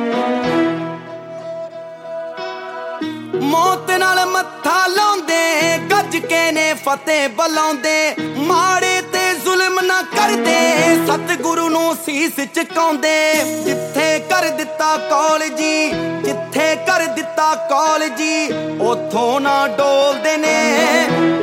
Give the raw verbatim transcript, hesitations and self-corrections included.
मौत नाल मत्था लाउंदे गज के ने फतेह बुलाउंदे माड़े ते जुल्म ना करदे सतगुरु नूं सीस झुकाउंदे जिथे कर दिता कौल जी जिथे कर दिता कौल जी ओथों ना डोलदे ने